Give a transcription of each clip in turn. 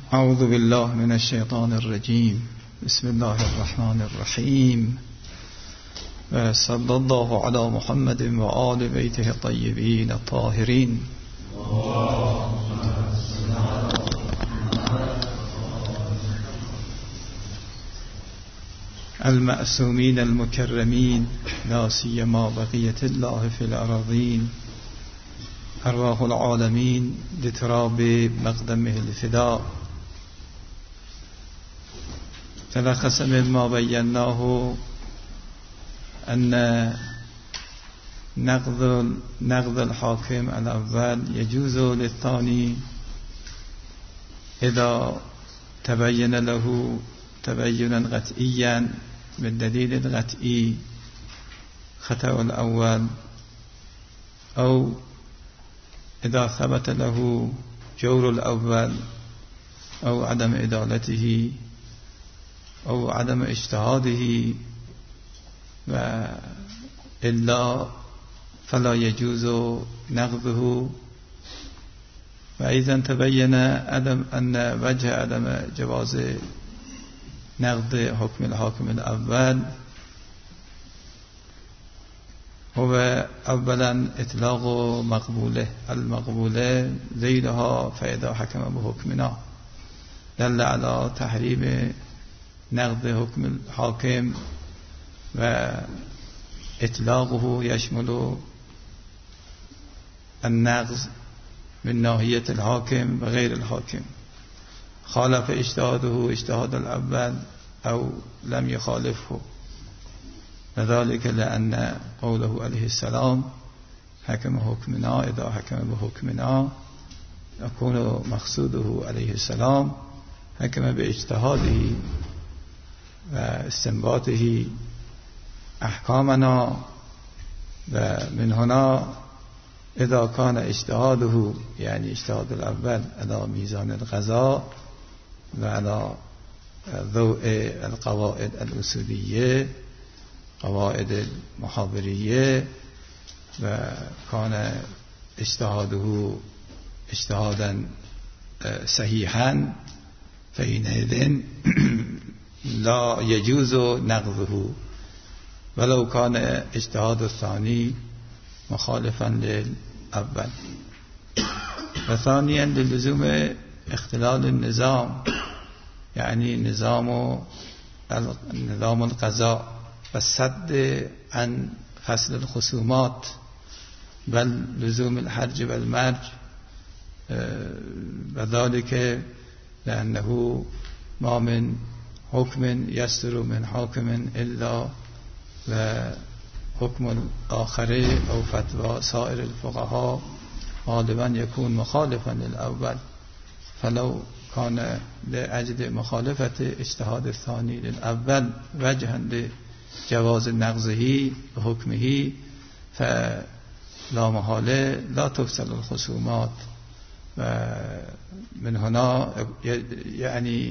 اعوذ بالله من الشیطان الرجیم. بسم الله الرحمن الرحیم. صلی الله علی محمد و آل بیته الطیبین الطاهرین. المعصومین المکرمین، لا سیما بقیة الله فی الارضین. ارواح العالمین لتراب مقدمه الفداء. تلخص مما بيناه أن نقض الحاكم الأول يجوز للثاني إذا تبين له تبينا قطعيا بالدليل القطعي خطأ الأول، أو إذا ثبت له جور الأول أو عدم عدالته أو عدم اجتهاده، وإلا فلا يجوز نقضه. وإذا تبين أن وجه عدم جواز نقض حكم الحاكم الأول هو أولا إطلاق المقبولة ذيلها، فإذا حكم بحكمنا دل على تحريم نقض حكم الحاكم، وإطلاقه يشمل النقض من ناحية الحاكم وغير الحاكم، خالف اجتهاده اجتهاد الأول أو لم يخالفه، وذلك لأن قوله عليه السلام حكم حكمنا إذا حكم بحكمنا يكون مقصوده عليه السلام حكم باجتهاده واستنباطه أحكامنا. ومن هنا إذا كان اجتهاده يعني اجتهاد الأول على ميزان القضاء وعلى ضوء القواعد الأصولية قواعد المحاورية، وكان اجتهاده اجتهادا صحيحا، فحينئذ لا يجوز نقضه، ولو كان اجتهاد الثاني مخالفا للأول. وثانيا للزوم اختلال النظام، يعني نظام القضاء، والسد عن فصل الخصومات، بل لزوم الحرج والمرج، وذلك لأنه ما من حكم يصدر من حاكم إلا وحكم الآخر أو فتوى سائر الفقهاء غالبا يكون مخالفا للأول، فلو كان لأجل مخالفة اجتهاد الثاني للأول وجها لجواز نقضه وحكمه فلا محالة لا تفصل الخصومات. ومن هنا يعني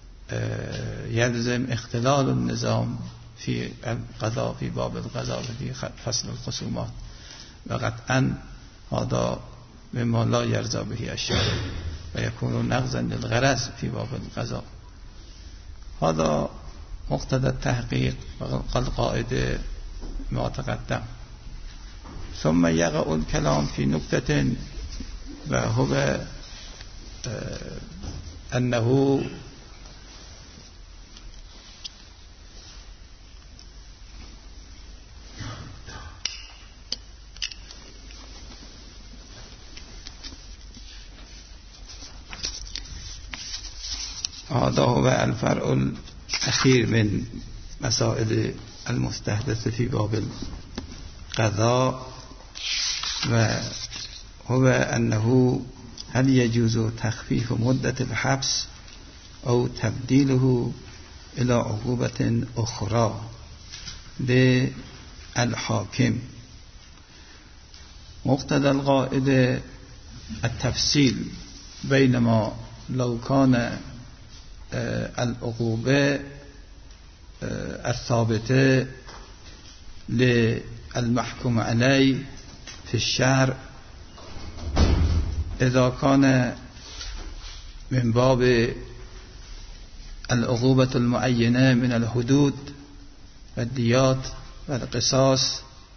يلزم اختلال النظام في القضاء في باب القضاء وفي فصل الخصومات، وقطعا هذا مما لا يرضى به الشارع ويكون نقضا للغرض في باب القضاء. هذا مقتضى التحقيق والقاعدة ما تقدم. ثم يقع الكلام في نقطة، وهو أنه هذا هو الفرع الأخير من مسائل المستحدثة في باب القضاء، وهو أنه هل يجوز تخفيف مدة الحبس أو تبديله إلى عقوبة أخرى للحاكم. مقتضى القاعدة التفصيل، بينما لو كان العقوبة الثابتة للمحكوم عليه في الشرع إذا كان من باب العقوبة المعينة من الحدود والديات والقصاص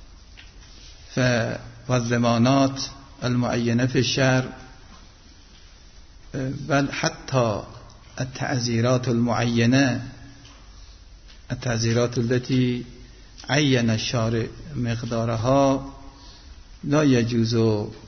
والضمانات المعينة في الشرع، بل حتى التعزيرات المعينة، التعزيرات التي عين الشارع مقدارها، لا يجوز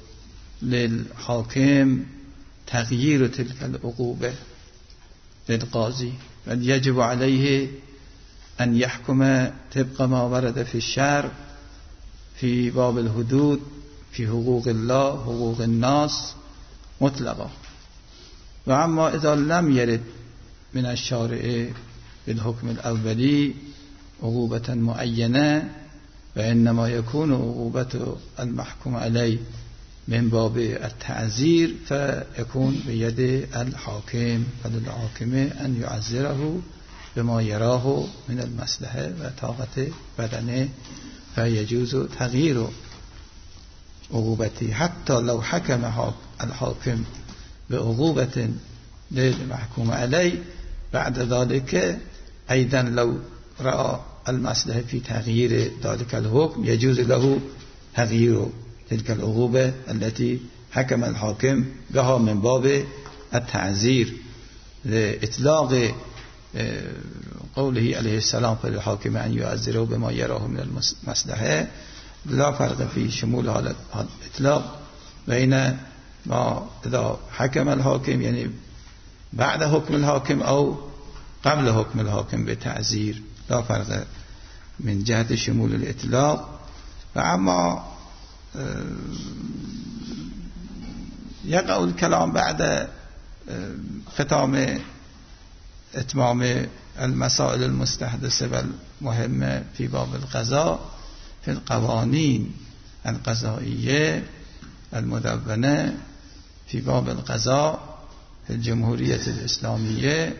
للحاكم تغيير تلك العقوبة للقاضي، بل يجب عليه أن يحكم طبق ما ورد في الشرع في باب الحدود، في حقوق الله، حقوق الناس مطلقا. وأما إذا لم يرد من الشارع بالحكم الأولي عقوبة معينة، وإنما يكون عقوبة المحكوم عليه من باب التعزير، فيكون بيد الحاكم، فللحاكم أن يعزره بما يراه من المصلحة وطاقة بدنه، فيجوز تغيير عقوبته حتى لو حكم الحاكم بعقوبة للمحكوم عليه. بعد ذلك أيضا لو رأى المصلحة في تغيير ذلك الحكم يجوز له تغيير تلك العقوبة التي حكم الحاكم بها من باب التعزير، لإطلاق قوله عليه السلام فللحاكم أن يعزره بما يراه من المصلحة. لا فرق في شمول هذا الإطلاق بين ما إذا حكم الحاكم، يعني بعد حكم الحاكم أو قبل حكم الحاكم بتعزير، لا فرق من جهة شمول الإطلاق. فأما يقع الكلام بعد ختام إتمام المسائل المستحدثة والمهمة في باب القضاء في القوانين القضائية المدونة في باب القضاء في الجمهورية الإسلامية،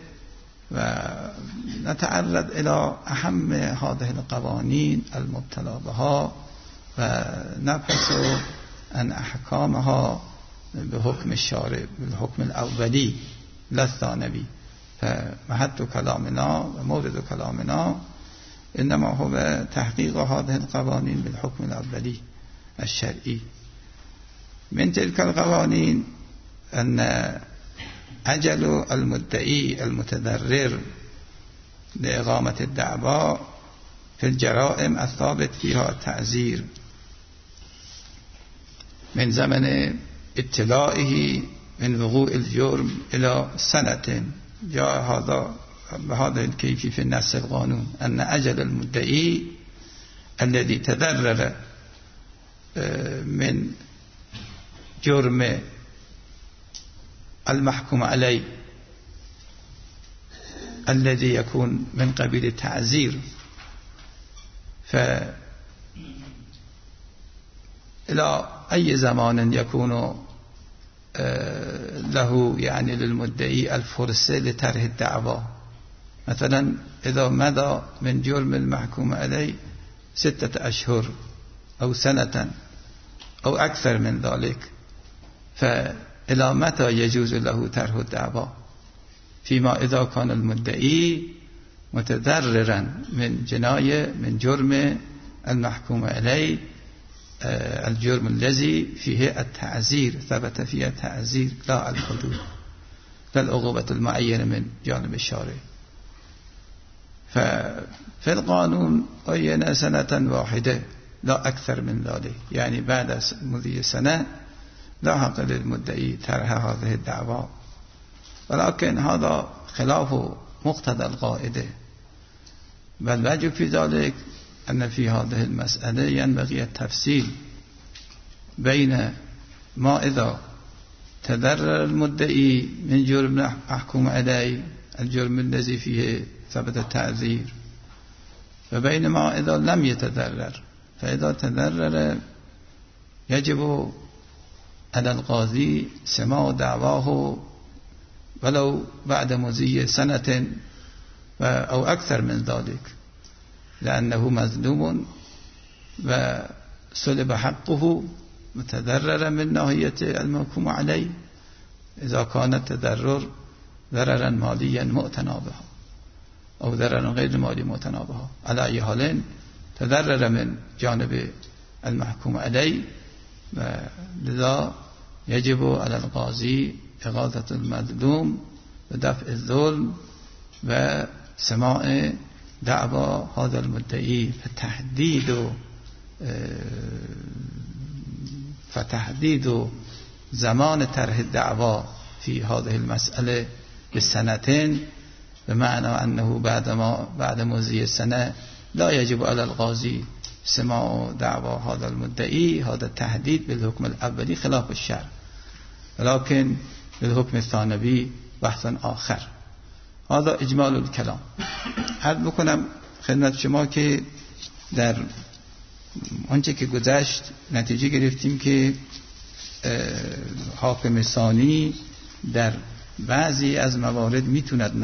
ونتعرض إلى أهم هذه القوانين المبتلى بها ونبحث عن أحكامها بحكم الشارع، بالحكم الأولي لا الثانوي. فمحط كلامنا ومورد كلامنا إنما هو تحقيق هذه القوانين بالحكم الأولي الشرعي. من تلك القوانين أن أجل المدعي المتضرر لإقامة الدعوى في الجرائم الثابت فيها التعزير من زمن اطلاعه من وقوع الجرم إلى سنة، جاء هذا بهذا الكيف في النص القانون أن أجل المدعي الذي تضرر من جرم المحكوم عليه الذي يكون من قبيل التعزير، فإلى أي زمان يكون له يعني للمدعي الفرصة لطرح الدعوى. مثلا إذا مضى من جرم المحكوم عليه 6 أشهر أو سنة أو أكثر من ذلك، فإلى متى يجوز له طرح الدعوى؟ فيما إذا كان المدعي متضررا من جناية من جرم المحكوم عليه، الجرم الذي فيه التعزير، ثبت فيه التعزير لا الحدود، لا العقوبة المعينة من جانب الشارع. ففي القانون عين سنة واحدة لا أكثر من ذلك، يعني بعد مضي سنة لا حق للمدعي طرح هذه الدعوى، ولكن هذا خلاف مقتضى القاعدة. بل واجب في ذلك أن في هذه المسألة ينبغي التفصيل بين ما إذا تضرر المدعي من جرم محكوم عليه، الجرم الذي فيه ثبت التعذير، وبين ما إذا لم يتضرر. فإذا تضرر يجب على القاضي سماع دعواه ولو بعد مضي سنة أو أكثر من ذلك، لأنه مظلوم وسلب حقه متضرر من ناحية المحكوم عليه، اذا کان التضرر ضررا مالیا معتنابها او ضررا غیر مالی معتنابها علی ای حال تضرر من جانب المحکوم علی و لذا یجب علی القاضی اغاظة المظلوم و دفع الظلم و سماع دعوا هذا المدعی فتحدید زمان طرح الدعوا في هذه المسألة بسنتين بمعنى أنه بعد مضي السنة لا يجب على القاضي سماع دعوى هذا المدعي. هذا التهديد بالحكم الأولي خلاف الشرع، ولكن بالحكم الثانوي بحث آخر. هذا اجمال الكلام. عرض بکنم خدمت شما که در آنچه که گذشت نتیجه گرفتیم که حاکم ثانی در بعضی از موارد میتوند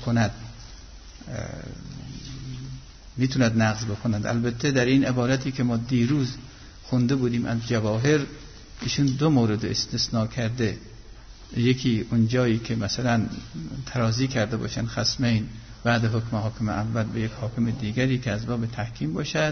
نقض بکند. البته در این عبارتی که ما دیروز خونده بودیم از جواهر ایشون دو مورد استثناء کرده. یکی اون جایی که مثلا ترازی کرده باشن خصمین بعد حکم حاکم اول به یک حاکم دیگری که از باب تحکیم باشد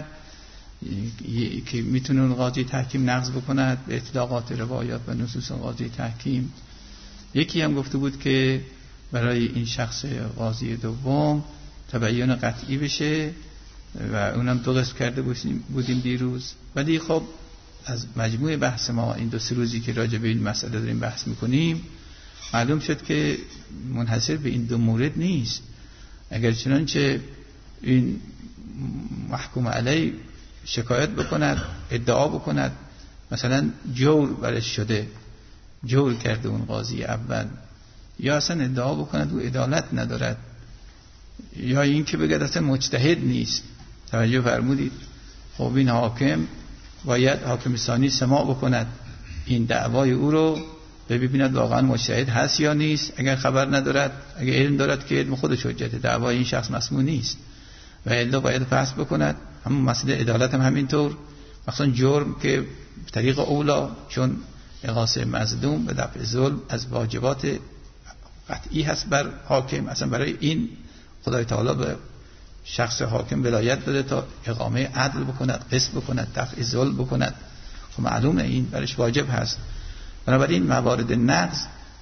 که میتونه اون قاضی تحکیم نقض بکند به اطلاقات روایات و نصوص قاضی تحکیم. یکی هم گفته بود که برای این شخص قاضی دوم تبیین قطعی بشه و اونم دو قسم کرده بودیم دیروز. ولی خب از مجموع بحث ما این 2-3 روزی که راجع به این مسئله داریم بحث میکنیم معلوم شد که منحصر به این دو مورد نیست. اگر چنانچه این محکوم علی شکایت بکند، ادعا بکند مثلا جور برش شده، جور کرده اون قاضی اول، یا اصلا ادعا بکند او عدالت ندارد، یا این که بگد اصلا مجتهد نیست. توجه فرمودید؟ خب این حاکم باید حاکم ثانی سماع بکند این دعوای او رو، ببیند واقعا مجتهد هست یا نیست. اگر خبر ندارد، اگر علم دارد که علم خودش حجته، دعوای این شخص مسموع نیست و الا باید فحص بکند. همون مسئله عدالت هم همینطور، مثلا جرم که طریق اولا چون اغاثه مظلوم و دفع ظلم از واجبات قطعی هست بر حاکم. اصلا برای این خدای تعالی به شخص حاکم ولایت داده تا اقامه عدل بکند، قسط بکند، دفع ظلم بکند. خب معلومه این برش واجب هست. بنابراین موارد نقض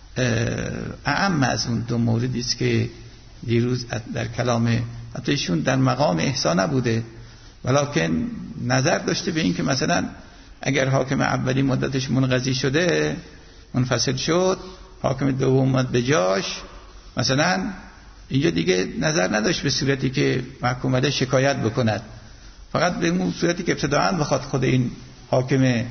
اعم از اون دو موردی است که دیروز در کلام حتی ایشون در مقام احسان نبوده، ولکن نظر داشته به این که مثلا اگر حاکم اولی مدتش منقضی شده، منفصل شد، حاکم دوم اومد به جاش، مثلا اینجا دیگه نظر نداشت به صورتی که محکوم علیه شکایت بکند، فقط به اون صورتی که ابتداعاً بخواد خود این حاکم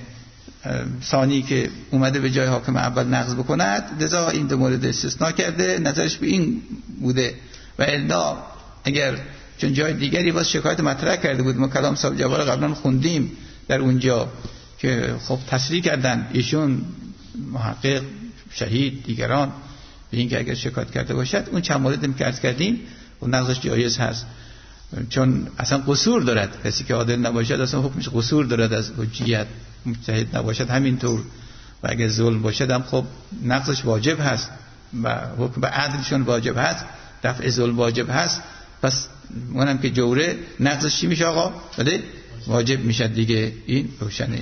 ثانی که اومده به جای حاکم اول نقض بکند، لذا این دو مورد استثناء کرده، نظرش به این بوده. و الا اگر چون جای دیگری باز شکایت مطرح کرده بود، ما کلام صاحب جواهر قبلا خوندیم در اونجا که خب تصریح کردن ایشون محقق، شهید، دیگران به این که اگر شکایت کرده باشد اون چند موردی که عرض کردیم و نقضش جایز هست، چون اصلا قصور دارد. کسی که عادل نباشد اصلا حکمش قصور دارد از حجیت، مجتهد نباشد همینطور، و اگر ظلم باشد هم خب نقضش واجب هست و حکم به عدلشون واجب هست، دفع ظلم واجب هست. پس اونم که جوره نقضش چی میشه آقا؟ بله واجب میشه دیگه، این روشنه.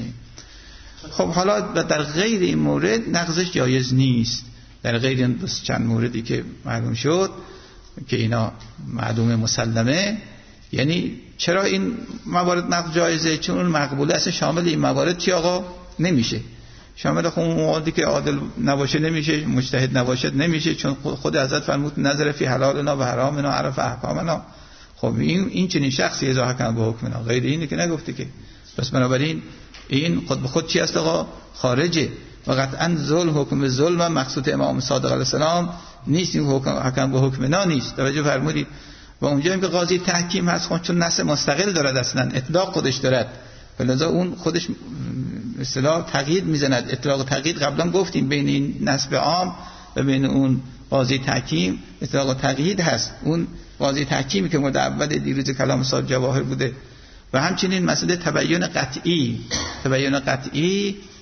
خب حالا در غیر این مورد نقضش جایز نیست. در غیر این چند موردی که معلوم شد که اینا معلومه مسلمه، یعنی چرا این موارد نقض جایزه؟ چون اون مقبوله اصلا شامل این موارد چی آقا؟ نمیشه. شامل خب اون موردی که عادل نباشه نمیشه، مجتهد نباشد نمیشه، چون خود حضرت فرمود نظر فی حلالنا و حرامنا عرف احکامنا. خب این چنین شخصی اذا حکم به حکمنا، غیر اینه که نگفته که. پس بنابراین این خود به خود چی است آقا؟ خارجه. و قطعا ظلم، حکم ظلم مقصود امام صادق علیه السلام نیست، این حکم به حکمنا نیست. توجه فرمودید؟ و اونجا این که قاضی تحکیم هست، خب چون نص مستقل دارد، اصلا اطلاق خودش دارد، لذا اون خودش اصطلاح تقیید میزند. اطلاق تقیید قبلا گفتیم بین این نصب عام و بین اون قاضی تحکیم اطلاق تقیید هست. اون قاضی تحکیمی که مورد اول دیروز کلام صاحب جواهر بوده. و همچنین مسئله تبیین قطعی. تبیین قطعی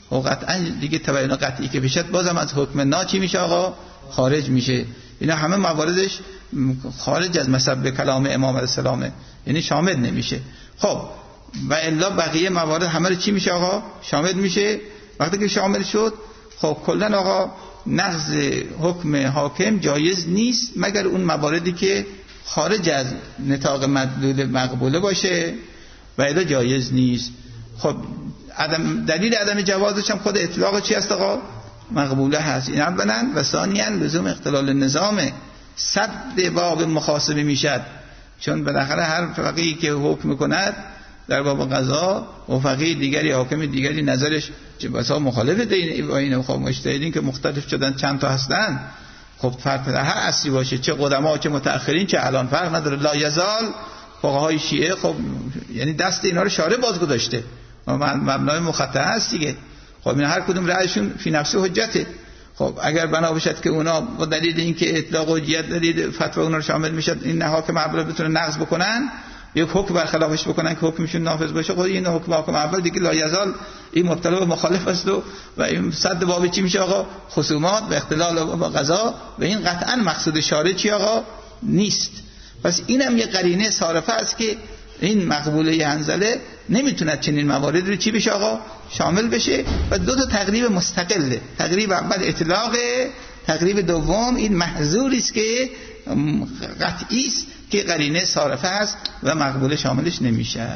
و قطعا دیگه تبیین قطعی که بشد بازم از حکم نا چی میشه آقا؟ خارج میشه. اینا همه مواردش خارج از مصب کلام امام علیه السلام، یعنی شامل نمیشه. خب و الا بقیه موارد همه رو چی میشه آقا؟ شامل میشه. وقتی که شامل شد خب کلا آقا نقض حکم حاکم جایز نیست مگر اون مواردی که خارج از نطاق مدلول مقبوله باشه و الا جایز نیست. خب دلیل عدم جوازش هم خود اطلاق چی هست آقا؟ مقبوله هست. این اولا. و ثانیا لزوم اختلال نظامه، صد باب مخاصمه میشد، چون بالاخره هر فقیهی که حکم کند در باب قضا و فقیه دیگری حاکم دیگری نظرش بسا مخالفه با این. خب مجتهدین که مختلف شدن چند تا هستن، خب فرق در هر اصلی باشه، چه قدما چه متأخرین چه الان فرق نداره. لا یزال فقهای شیعه خب یعنی دست اینا رو شارع باز گذاشته، مبنای مخطئ هست دیگه. خب این هر کدوم رأیشون فی نفسه حجته. خب اگر بنا باشد که اونا با دلیل اینکه اطلاق حجیت دلیل فتوا اونا رو شامل میشد این حاکم اول بتونه نقض بکنن، یک حکم برخلافش بکنن که حکمشون نافذ باشه، خب این حکم اول دیگه لا یزال این مبتلا به مخالف است و این صد باب چی میشه آقا؟ خصومات و اختلال با قضا. و این قطعا مقصود شارع چی آقا؟ نیست. پس اینم یه قرینه صارفه است که این مقبوله حنظله نمیتونه چنین موارد رو چی بشه آقا؟ شامل بشه. و دو تا تقریب مستقله. تقریب اول اطلاق، تقریب دوم این محظوری است که قطعی است که قرینه صارفه است و مقبوله شاملش نمیشه.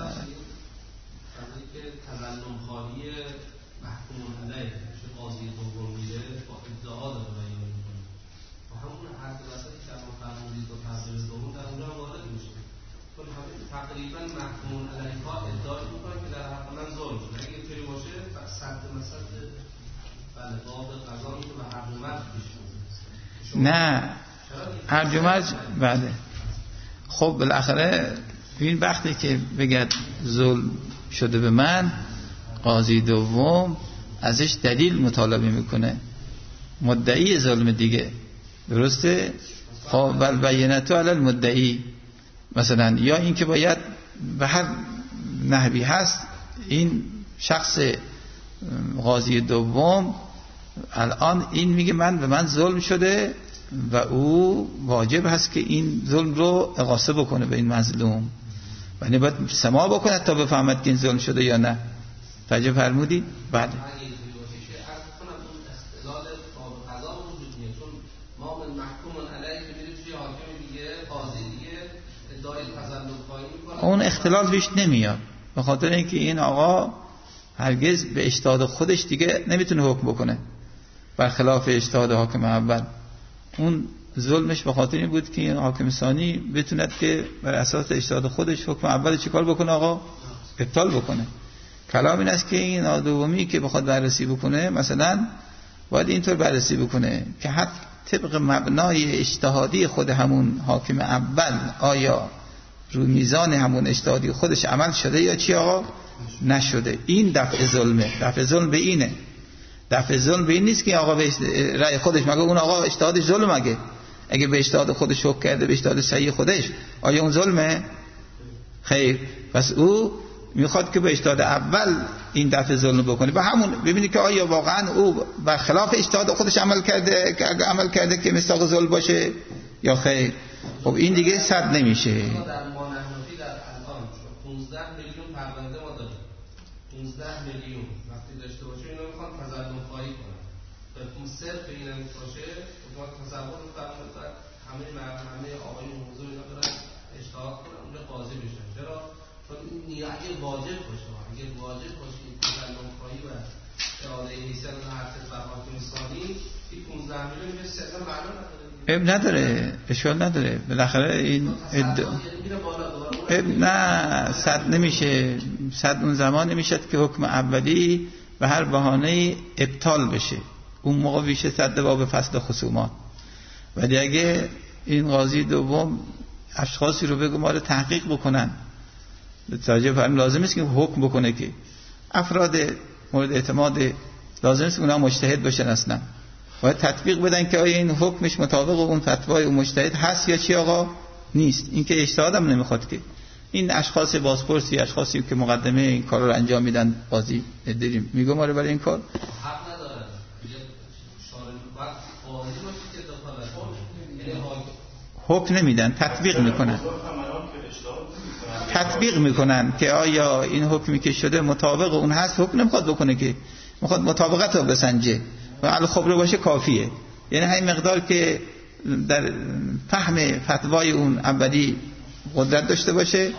تقریبا محکوم علیه ها ادعا میکنن که در حق من ظلم شده. اگه اینطوری باشه صد مثلا بله باب قضا میشه و هر جمعه پیش میاد. نه هر جمعه بله. خب بالاخره این وقتی که بگد ظلم شده به من، قاضی دوم ازش دلیل مطالبه میکنه، مدعی ظلم دیگه، درسته؟ خب بل بینتو علی المدعی مثلا، یا این که باید به هر نحوی هست این شخص قاضی دوم الان این میگه به من ظلم شده و او واجب هست که این ظلم رو اغاثه بکنه به این مظلوم، یعنی باید سماع بکنه تا بفهمد که این ظلم شده یا نه. توجه فرمودید؟ بله. اون اختلال بیش نمیاد، به خاطر اینکه این آقا هرگز به اجتهاد خودش دیگه نمیتونه حکم بکنه برخلاف اجتهاد حاکم اول. اون ظلمش به خاطر این بود که این حاکم ثانی بتوند که بر اساس اجتهاد خودش حکم اول چیکار بکنه آقا؟ ابطال بکنه. کلام این است که این دومی که بخواد بررسی بکنه مثلا باید اینطور بررسی بکنه که حتی طبق مبنای اجتهادی خود همون حاکم اول آیا روی میزان همون اجتهادی خودش عمل شده یا چی آقا؟ نشده. این دفع ظلمه. دفع ظلم به اینه. دفع ظلم به این نیست که آقا به رأی خودش مگه اون آقا اجتهادش ظلم، اگه به اجتهاد خودش حکم کرده به اجتهاد صحیح خودش آیا اون ظلمه؟ خیر. پس او میخواد که به اجتهاد اول این دفع ظلم بکنه. به همون ببینید که آیا واقعا او برخلاف اجتهاد خودش عمل کرده که مصداق ظلم باشه یا خیر. خب این دیگه صد نمیشه. در مانحنفی در الان 15 میلیون پرونده ما داریم. 15 میلیون وقتی داشته باشه اینا میخوان تظلم خواهی کنن. به صرف این هم باشه اونا تصور می‌کنن همه آقایون حضور اینا برن اجتهاد کنن اونجا قاضی بشن. چرا؟ چون این اگه واجب باشه، اگه واجب باشه این تظلم خواهی و اعاده حیثیت و هر طرف حاکم ثانی این 15 میلیون به سر معلوم نداره، اشکال نداره. بالاخره این نه صد نمیشه. صد اون زمان نمیشد که حکم اولی به هر بهانه ابطال بشه، اون موقع میشه صد باب فصل خصومات. ولی اگه این قاضی دوم اشخاصی رو بگه ما رو تحقیق بکنن، توجه فرمایید، لازم نیست که حکم بکنه که افراد مورد اعتماد لازم نیست اونها مجتهد باشن، اصلا باید تطبیق بدن که آیا این حکمش مطابق اون فتوای اون مجتهد هست یا چی آقا؟ نیست. این که اجتهاد هم نمیخواد که این اشخاص بازپرسی، اشخاصی که مقدمه این کار رو انجام میدن، قاضی داریم میگم آره برای این کار حق نداره. حکم نمیدن، تطبیق میکنن که آیا این حکمی که شده مطابق اون هست. حکم نمیخواد بکنه که، میخواد مطابقت رو بسنجه و الخبره باشه کافیه. یعنی همین مقدار که در فهم فتوای اون اولی قدرت داشته باشه.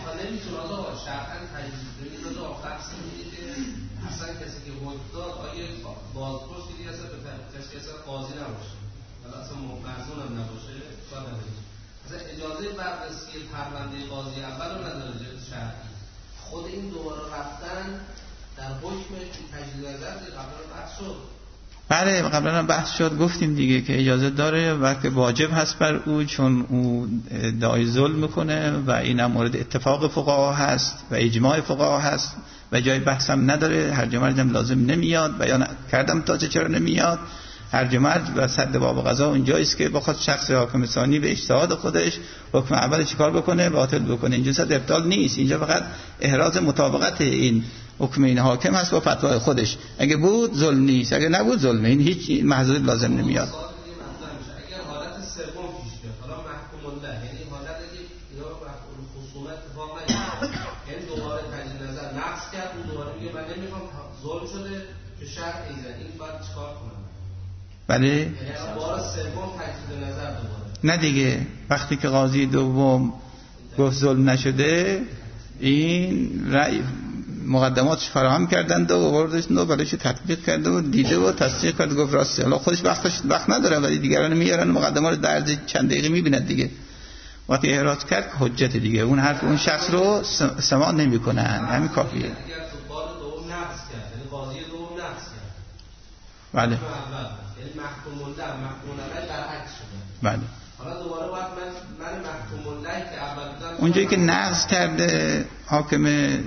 اجازه بررسی پرونده قاضی اول رو نداره شرعی. خود این دوباره رفتن در حکمش تجدید نظر قبلا بحث شد. بله قبلا هم بحث شد، گفتیم دیگه که اجازه داره و که واجب هست بر او، چون او ادعای ظلم میکنه و اینم مورد اتفاق فقها هست و اجماع فقها هست و جای بحث هم نداره. هرج و مرج هم لازم نمیاد، بیان کردم تا چرا نمیاد. هرج و مرج و سد باب قضا اونجاییست که بخواد شخص حاکم ثانی به اجتهاد خودش حکم اول چیکار بکنه، باطل بکنه. اینجا صد ابطال نیست، اینجا فقط احراز مطابقت این حکم این حاکم هست با فتوای خودش. اگه بود ظلم نیست، اگه نبود ظلمه. این هیچ محضوری لازم نمیاد. اگر حالت سوم پیش بیاد، حالا محکوم الله، یعنی حالتی که اینا خصومت اتفاق نیفتاد، یعنی دوباره تجدید نظر نقض کرد، اون دوباره میگه من نمیخوام، ظلم شده که شرع ایزد، این باید چیکار کنم؟ بله یعنی بار سوم تجدید نظر دوباره نه دیگه. وقتی که قاضی دوم گفت ظلم نشده، این رأی مقدماتش فراهم کردند و آوردش و بلش تطبیق کرده و دیده و تصدیق کرد، گفت راسته. حالا خودش وقت نداره ولی دیگران میارن مقدمات رو در عرض چند دقیقه میبیند دیگه. وقتی احراز کرد حجت دیگه، اون حرف اون شخص رو سماع نمیکنن، همین کافیه. اگر تو بار دوم نقض کرد، یعنی قاضی دوم نقض کرد، بله یعنی محکوم الله برعکس شده. بله حالا دوباره باید من محکوم الله که اول بودم، اونجایی که نقض کرده حاکم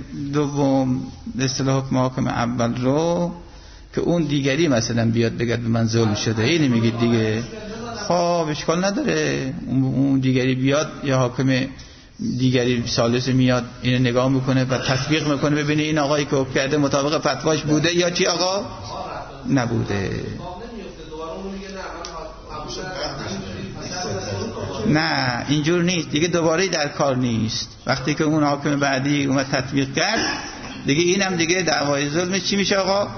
دوم به اصطلاح حکم حاکم اول رو، که اون دیگری مثلا بیاد بگه به من ظلم شده، اینی میگید دیگه. خب اشکال نداره، اون دیگری بیاد یا حاکم دیگری ثالث میاد اینو نگاه میکنه و تطبیق میکنه، ببینه این آقایی که حکم کرده مطابق فتواش بوده یا چی آقا نبوده. نه اینجور نیست دیگه، دوباره در کار نیست. وقتی که اون حاکم بعدی اومد تطبیق کرد دیگه، اینم دیگه دعوای ظلم چی میشه آقا؟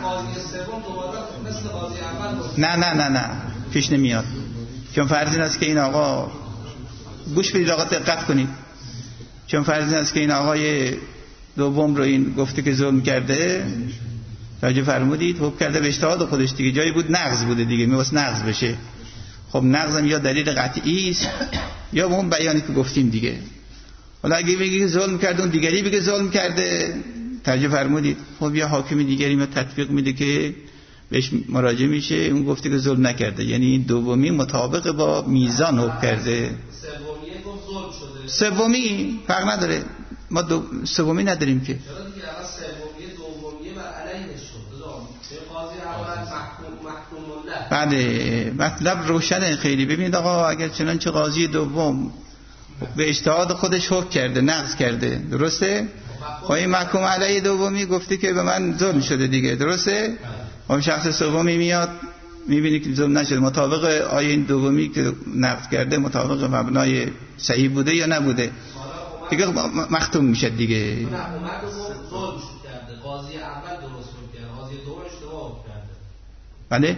نه پیش نمیاد. چون فرض این است که این آقا، گوش بدید آقا دقت کنید، چون فرض این است که این آقای دوم رو این گفته که ظلم کرده، توجه فرمودید، حکم کرده به اجتهاد خودش دیگه، جایی بود نقض بوده دیگه، میواسه نقض بشه. خب نقضم یا دلیل قطعی است یا به اون بیانی که گفتیم دیگه. حالا اگه بگی که ظلم کرده اون دیگری بگه ظلم کرده، توجه فرمودید، خب یا حاکم دیگری ما تطبیق میده که بهش مراجعه میشه، اون گفته که ظلم نکرده، یعنی دومی مطابق با میزان حکم کرده. سومی گفت ظلم شده، سومی فرق نداره، ما سومی نداریم که. چرا دیگه الان سومی دومی بر علیه شد. قاضی اول محکوم الله. بله مطلب روشنه خیلی. ببینید آقا، اگر چنانچه قاضی دوم به اجتهاد خودش حکم کرده، نقض کرده، درسته؟ خب این محکوم علیه دومی گفته که به من ظلم شده دیگه، درسته؟ خب شخص سومی میاد میبینی که ظلم نشده، مطابق آیه این دومی که نقض کرده مطابق مبنای صحیح بوده یا نبوده دیگه، مختوم میشه دیگه. نه اومد و ظلم کرده، قاضی اول درست کرده، قاضی دوم اشتباه کرده. بله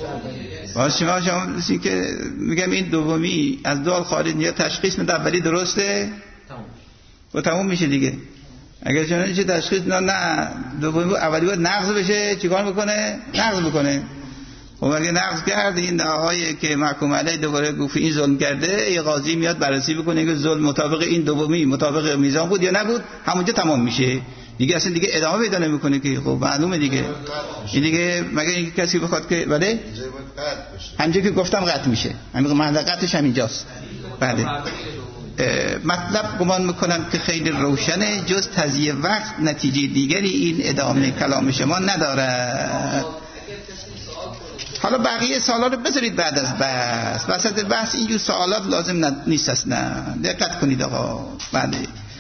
شما که میگم این دومی از دو خارج یا تشخیص میده، اولی درسته و تموم میشه دیگه. اگر چنانچه تشخیص نه دومی اولی باید نقض بشه، چیکار میکنه؟ نقض میکنه. خب اگه نقض کرد این آقایی که محکوم علیه دوباره گفت این ظلم کرده، یه قاضی میاد بررسی بکنه که ظلم مطابق این دومی مطابق میزان بود یا نبود، همونجا تمام میشه دیگه. اصلا دیگه ادامه پیدا نمیکنه که خب معلومه دیگه. این دیگه مگه اینکه کسی بخواد که بله همونجا که گفتم قطع میشه، همین محل قطعش همینجاست. بله مطلب گمان میکنم که خیلی روشنه، جز تضییع وقت نتیجه دیگری این ادامه کلام شما ندارد. حالا بقیه سوالا رو بذارید بعد از بحث، وسط بحث اینجور سوالات لازم نیست اصلا. دقت کنید آقا. بله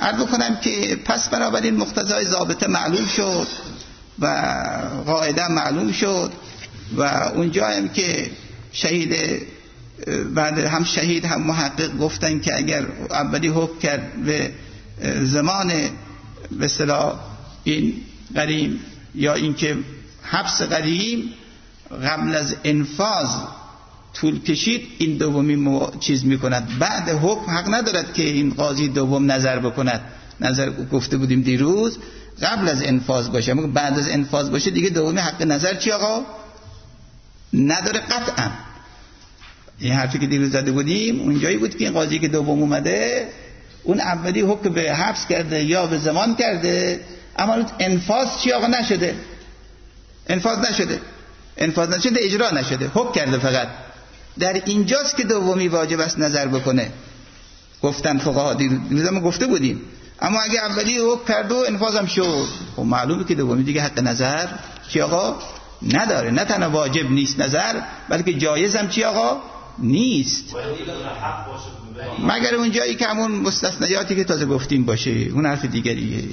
عرض بکنم که پس بنابراین مقتضای ضابطه معلوم شد و قاعده معلوم شد و اونجا هم که شهید بعد هم شهید هم محقق گفتن که اگر عبدی حکم کرد به زمان به اصطلاح این غریم یا اینکه حبس غریم قبل از انفاذ طول کشید، این دومی چیز میکند. بعد حکم حق ندارد که این قاضی دوم نظر بکند. نظر گفته بودیم دیروز قبل از انفاذ باشه، اما بعد از انفاذ باشه دیگه دومی حق نظر چی آقا؟ نداره قطعا. این حرفی که دیروز زده بودیم اونجایی بود که این قاضی که دوم اومده اون اولی حکم به حبس کرده یا به زمان کرده، اما اون انفاذ چی آقا نشده، انفاذ نشده، اجرا نشده، حکم کرده فقط. در اینجاست که دومی واجب است نظر بکنه. گفتن فقها دیروز ما گفته بودیم، اما اگه اولی حکم کرد و انفاذ هم شد، خب معلومه که دومی دیگه حق نظر چی آقا نداره. نه تنها واجب نیست نظر، بلکه جایز هم چی آقا نیست، مگر اون جایی که همون مستثنیاتی که تازه گفتیم باشه، اون حرف دیگریه.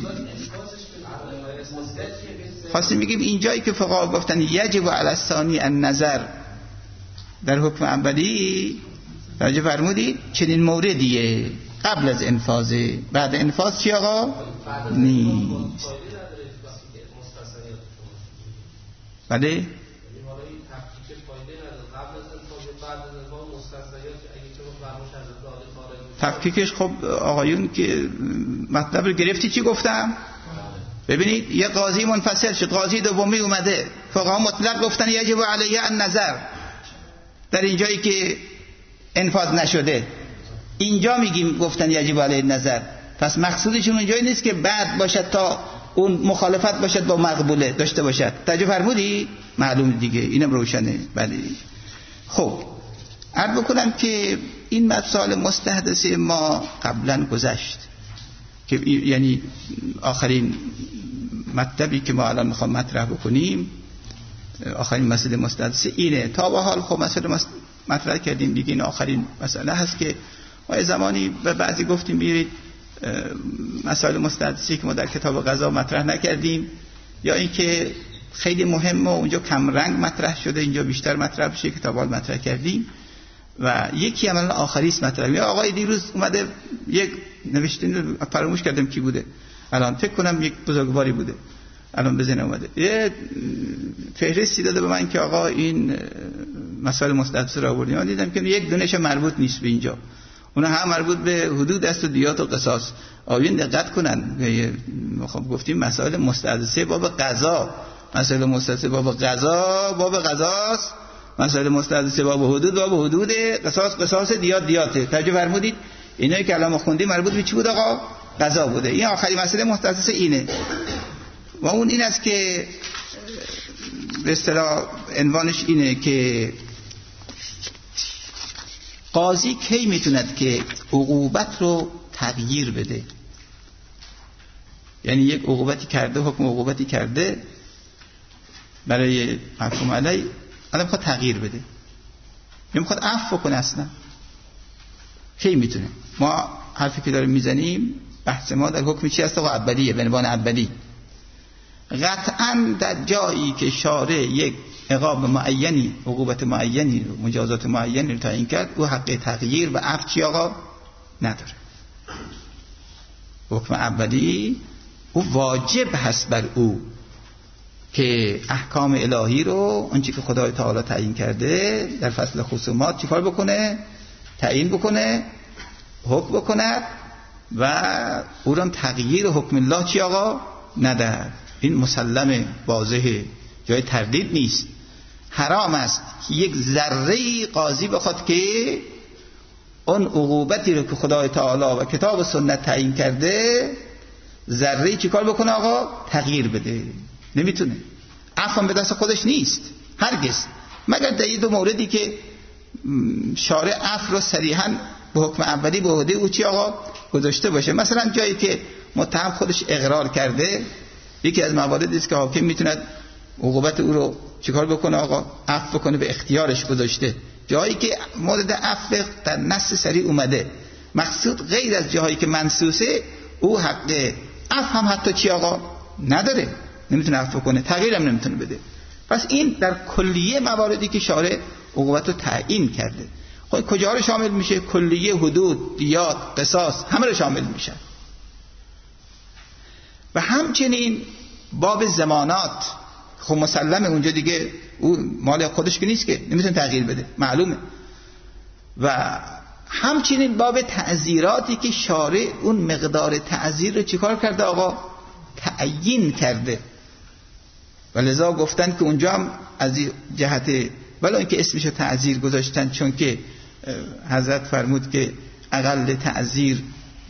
خواستیم میگیم این جایی که فقها گفتن یجب علی الثانی النظر در حکم اولی، توجه فرمودید چنین موردیه قبل از انفاذه، بعد انفاذ چی آقا نیست. بله تفکیکش خب آقایون که مطلب رو گرفتی چی گفتم؟ ببینید یه قاضی منفصل شد، قاضی دومی اومده، فقها مطلق گفتن یجب علیه النظر در اینجایی که انفاذ نشده. اینجا میگیم گفتن یجب علیه النظر، پس مقصودشون اونجایی نیست که بعد باشد تا اون مخالفت باشد با مقبوله داشته باشد. توجه فرمودی؟ معلوم دیگه، اینم روشنه. بله خب عرض بکنم که این مسائل مستحدثه ما قبلا گذشت، که یعنی آخرین مطلبی که ما الان میخوام مطرح بکنیم، آخرین مسئله مستحدثه اینه. تا به حال خب مسئله مطرح کردیم دیگه، این آخرین مسئله هست که ما زمانی به بعضی گفتیم بیایید مسائل مستحدثه که ما در کتاب قضا مطرح نکردیم، یا اینکه خیلی مهمه و اونجا کم رنگ مطرح شده اینجا بیشتر مطرح بشه، کتاب مطرح کردیم. و یکی عملا آخری است مطرح. یا آقای دیروز اومده یک نوشتین فراموش کردم کی بوده، الان فکر کنم یک بزرگواری بوده، الان بزنه اومده یه فهرستی داده به من که آقا این مسائل مستحدثه را آوردیم. من دیدم که یک دونش مربوط نیست به اینجا، اونا هم مربوط به حدود است و دیات و قصاص. آقایون دقت کنن، خب گفتیم مسائل مستحدثه باب قضا، مسائل مستحدثه باب قضا باب قضاست، مسائل مستحدثه باب حدود باب حدود، قصاص قصاص، دیات دیاته. توجه فرمودید؟ اینایی که الان خوندیم مربوط به چی بود آقا؟ قضا بوده. این آخری مسئله مستحدثه اینه و اون این است که به اصطلاح عنوانش اینه که قاضی کی میتوند که عقوبت رو تغییر بده. یعنی یک عقوبتی کرده، حکم عقوبتی کرده برای محکوم علیه، الان میخواد تغییر بده یا میخواد عفو کنه، اصلا کی میتونه؟ ما حرفی که داریم میزنیم بحث ما در حکم چی هست آقا؟ عبدیه، به عنوان عبدی. قطعا در جایی که شارع یک عقاب معینی، عقوبت معینی، مجازات معینی رو تعیین کرد، او حق تغییر و عفو چی آقا نداره. حکم عبدی او واجب هست بر او که احکام الهی رو، آنچه که خدای تعالی تعیین کرده در فصل خصومات چیکار بکنه؟ تعیین بکنه، حکم بکنه و او را تغییر حکم الله چی آقا نده. این مسلمه، واضحه، جای تردید نیست. حرام است که یک ذره قاضی بخواد که اون عقوبتی رو که خدای تعالی و کتاب و سنت تعیین کرده ذره چیکار بکنه آقا؟ تغییر بده. نمیتونه. عفو به دست خودش نیست هرگز، مگر در دو موردی که شارع عفو رو صریحاً به حکم اولی به عهده او چی آقا گذاشته باشه. مثلا جایی که متهم خودش اقرار کرده، یکی از مواردی است که حاکم میتونه عقوبت او رو چیکار بکنه آقا؟ عفو بکنه، به اختیارش گذاشته. جایی که مورد عفو در نص صریح اومده، مقصود غیر از جاهایی که منصوصه، او حق عفو هم حتی چی آقا نداره، نمیتونه عفو کنه، تغییر هم نمیتونه بده. پس این در کلیه مواردی که شارع عقوبت رو تعیین کرده. خب کجا رو شامل میشه؟ کلیه حدود، دیات، قصاص، همه رو شامل میشه. و همچنین باب ضمانات، خب مسلمه اونجا دیگه او مال خودش که نیست که نمیتونه تغییر بده، معلومه. و همچنین باب تعزیراتی که شارع اون مقدار تعزیر رو چیکار کرده آقا؟ تعیین کرده. و لذا گفتن که اونجا هم از جهت ولی اینکه اسمش رو تعزیر گذاشتن چون که حضرت فرمود که اقل تعزیر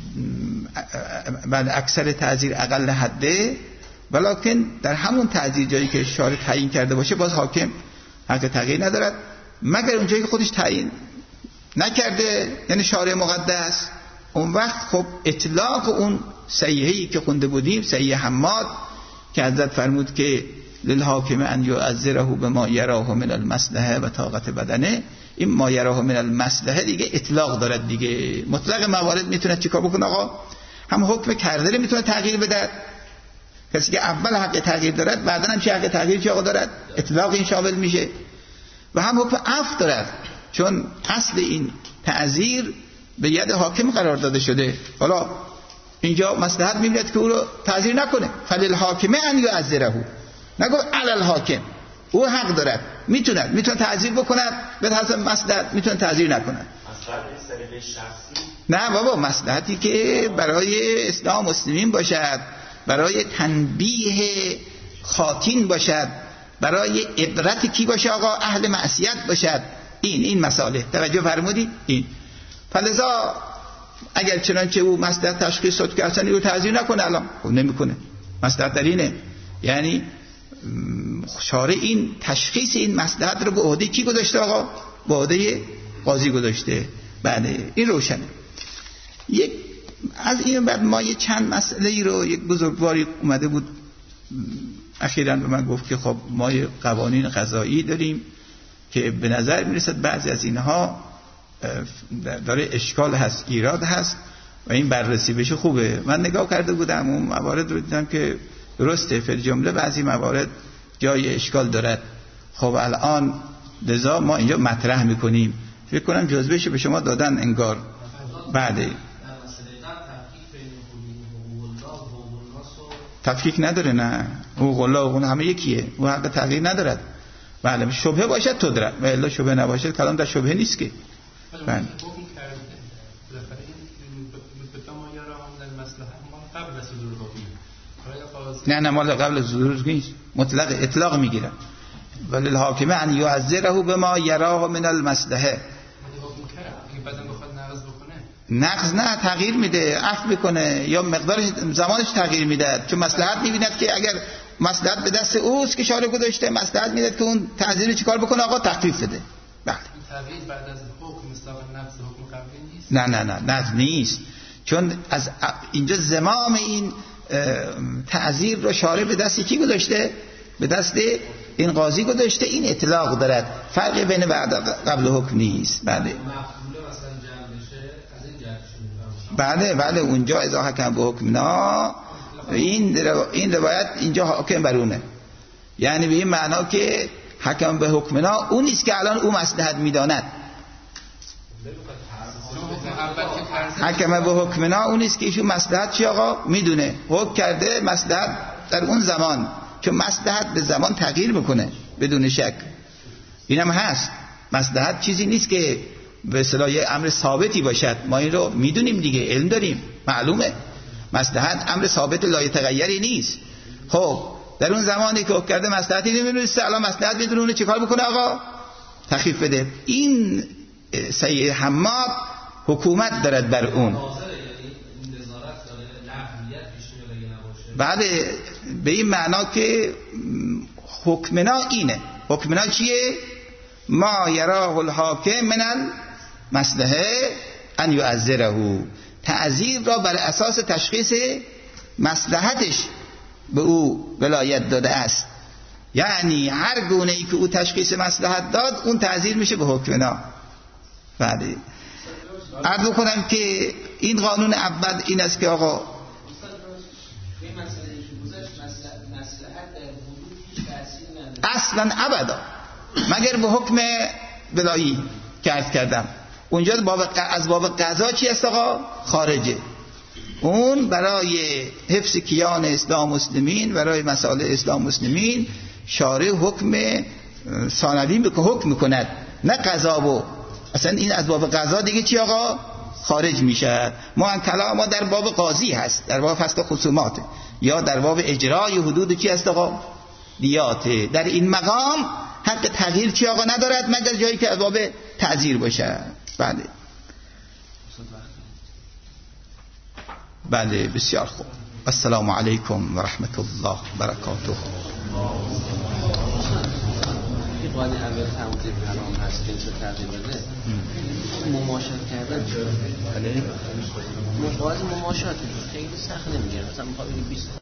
بعد اکثر تعزیر اقل حده، ولیکن در همون تعزیر جایی که شارع تعیین کرده باشه باز حاکم حق تغییر ندارد مگر اونجایی که خودش تعیین نکرده، یعنی شارع مقدس. اون وقت خب اطلاق اون صحیحی که خونده بودیم، صحیح حماد که حضرت فرمود که للحاکم ان یعذره بما یراه من المصلحه و طاقت بدنه، این ما یراه من المصلحه دیگه اطلاق دارد دیگه. مطلق موارد میتونه چیکار بکنه آقا؟ هم حکم کرده میتونه تغییر بده، کسی که اول حق تغییر دارد بعدا هم چه حق تغییر چه آقا دارد؟ اطلاق این شامل میشه. و هم حکم عفو دارد، چون اصل این تعزیر به ید حاکم قرار داده شده. حالا اینجا مصلحت میبیند که او رو تعزیر نکنه، فللحاکم ان یعذره، نگو علی الحاکم، او حق دارد، میتونه تعزیر بکند به حسب مصلحت، میتونه تعزیر نکند. مصلحت شخصی نه بابا، مصلحتی که برای اصلاح مسلمین باشد، برای تنبیه خاطین باشد، برای عبرت کی باشه آقا؟ اهل معصیت باشد. این مسائل توجه فرمودید. این فلذا اگر چنانچه او مصلحت تشخیص شد که اصلا او تعزیر نکنه، الان خب نمیکنه، مصلحت در اینه. یعنی شارع این تشخیص این مصلحت رو به عهده کی گذاشته آقا؟ به عهده قاضی گذاشته. بله این روشنه. یک از این بعد ما یه چند مسئله ای رو، یک بزرگواری اومده بود اخیراً به من گفت که خب ما یه قوانین قضایی داریم که به نظر میرسد بعضی از اینها داره اشکال هست، ایراد هست و این بررسی بشه خوبه. من نگاه کرده بودم اون موارد رو، دیدم که درسته فی الجمله بعضی موارد جای اشکال دارد. خب الان لذا ما اینجا مطرح میکنیم، فکر کنم جزبهش به شما دادن انگار. بعد تفکیک نداره، نه حقوق الله حقوق همه یکیه، او حق تغییر ندارد. بله شبهه باشد تو دارد و الا شبهه نباشد کلام در شبهه نیست که. بله نه مال قبل صدور نیست، مطلق اطلاق میگیرن. ولی الحاکم ان یعذره بما یراه من المصلحه. نقض نه، تغییر میده، عفو میکنه یا مقدار زمانش تغییر میده، چون مصلحت میبیند که اگر مصلحت به دست اوست که شارع گذاشته، مصلحت میده که اون تعزیر چیکار بکنه آقا؟ تخفیف بده. بله تغییر بعد از حکم مستقل نقض حکم قبلی نیست. نه نقض نیست، چون از اینجا زمام این تعزیر رو شارع به دست کی گذاشته؟ به دست این قاضی گذاشته. این اطلاق دارد، فرقی بین بعد قبل حکم نیست. بله اونجا اذا حکم به حکمنا، این روایت اینجا حاکم برونه، یعنی به این معنا که حکم به حکمنا اون نیست که الان او مصلحت میداند. حکم به حکمنا اون نیست که ایشون مصلحت چی آقا میدونه، حکم کرده مصلحت در اون زمان، چون مصلحت به زمان تغییر میکنه بدون شک. اینم هست، مصلحت چیزی نیست که به اصطلاح امر ثابتی باشد، ما این رو میدونیم دیگه، علم داریم، معلومه مصلحت امر ثابت لا یتغیری نیست. خب در اون زمانی که حکم کرده مصلحتی نمیدونه، الان مصلحت میدونه اون چیکار بکنه آقا؟ تخفیف بده. این سید حماد حکومت دارد بر اون. بعد به این معنا که حکمنا اینه. حکمنا چیه؟ ما یراه الحاکم من المصلحه ان یعذره، تعزیر را بر اساس تشخیص مصلحتش به او ولایت داده است. یعنی هر گونه ای که او تشخیص مصلحت داد اون تعزیر میشه به حکمنا. بعد عرض کنم که این قانون اول این است که آقا اصلا ابدا، مگر به حکم ولایی که عرض کردم. اونجا از باب قضا چی است آقا؟ خارجه. اون برای حفظ کیان اسلام مسلمین، برای مسائل اسلام مسلمین شارع حکم ثانوی که حکم میکند، نه قضا. و اصلا این از باب قضا دیگه چی آقا؟ خارج میشه. ما کلام ما در باب قاضی هست، در باب فصل خصومات، یا در باب اجرای حدود چی است آقا؟ دیاته. در این مقام حق تغییر چی آقا ندارد مگر جایی که از باب تعزیر باشه. بله بسیار خوب. السلام علیکم و رحمت الله و برکاته. این قاعده اول تعویض حرام هست که چه تغییر بده مماشات کردن چرا؟ قاعده مماشات خیلی سخت نمیگه. مثلا میخوام 20